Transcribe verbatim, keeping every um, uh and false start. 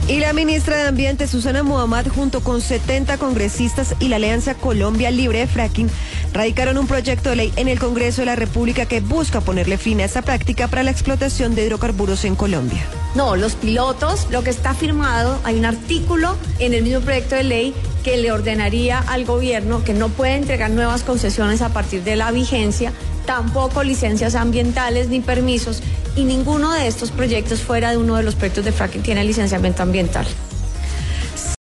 Y la ministra de Ambiente, Susana Muhammad, junto con setenta congresistas y la Alianza Colombia Libre de Fracking, radicaron un proyecto de ley en el Congreso de la República que busca ponerle fin a esta práctica para la explotación de hidrocarburos en Colombia. No, los pilotos, lo que está firmado, hay un artículo en el mismo proyecto de ley que le ordenaría al gobierno que no puede entregar nuevas concesiones a partir de la vigencia, tampoco licencias ambientales ni permisos, y ninguno de estos proyectos fuera de uno de los proyectos de fracking tiene licenciamiento ambiental.